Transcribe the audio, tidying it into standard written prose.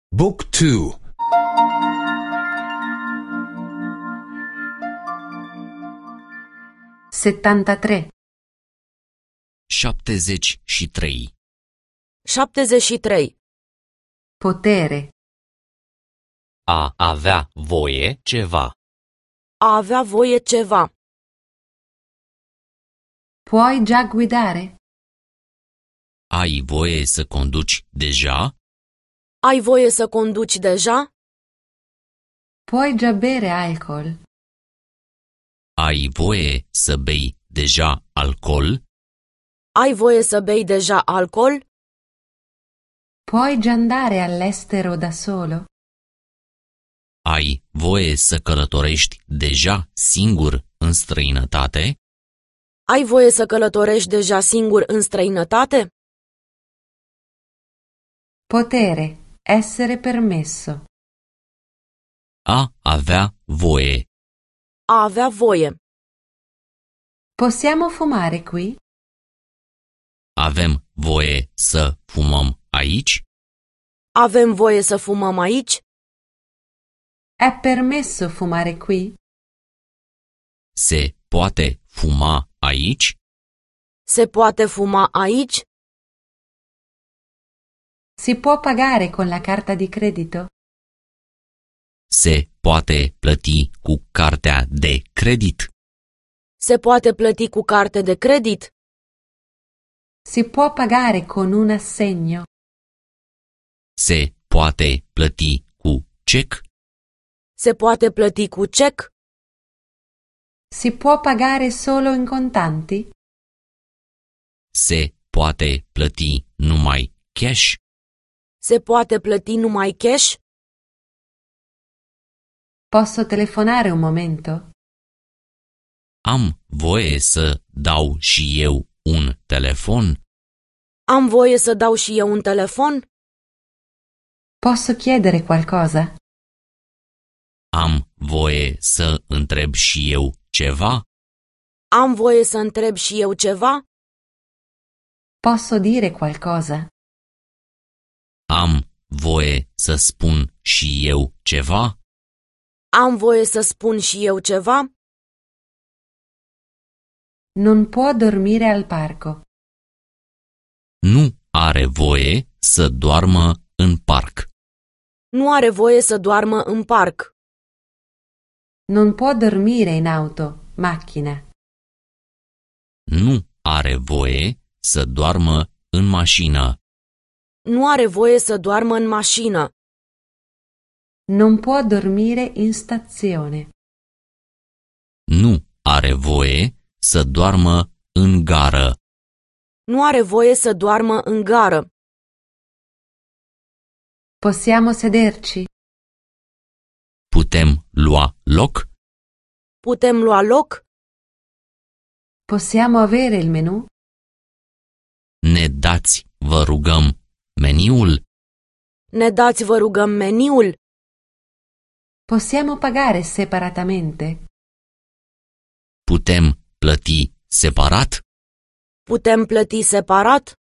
Book 2. 73. 73. 73. Potere. A avea voie ceva. A avea voie ceva. Puoi già guidare? Ai voie să conduci deja? Ai voie să conduci deja? Puoi già bere alcol? Ai voie să bei deja alcool? Ai voie să bei deja alcool? Puoi già andare all'estero da solo? Ai voie să călătorești deja singur în străinătate? Ai voie să călătorești deja singur în străinătate? Potere. Essere permesso. A avea voie. A avea voie. Possiamo fumare qui? Avem voie să fumăm aici? Avem voie să fumăm aici? È permesso fumare qui? Se poate fuma aici? Se poate fuma aici? Si può pagare con la carta di credito? Se poate plăti cu cartea de credit? Se poate plăti cu carte de credit? Si può pagare con un assegno? Se poate plăti cu cec? Se poate plăti cu cec? Si può pagare solo in contanti? Se poate plăti numai cash? Se poate plăti numai cash? Posso telefonare un momento? Am voie să dau și eu un telefon? Am voie să dau și eu un telefon? Posso chiedere qualcosa? Am voie să întreb și eu ceva? Am voie să întreb și eu ceva? Posso dire qualcosa? Am voie să spun și eu ceva? Am voie să spun și eu ceva? Non può dormire al parco. Nu are voie să doarmă în parc. Nu are voie să doarmă în parc. Non può dormire in auto, macchina. Nu are voie să doarmă în mașină. Nu are voie să doarmă în mașină. Non può dormire in stazione. Nu are voie să doarmă în gară. Nu are voie să doarmă în gară. Possiamo sederci? Putem lua loc? Putem lua loc? Possiamo avere il menù? Ne dați, vă rugăm, meniul? Ne dați, vă rugăm, meniul? Possiamo pagare separatamente? Putem plăti separat? Putem plăti separat?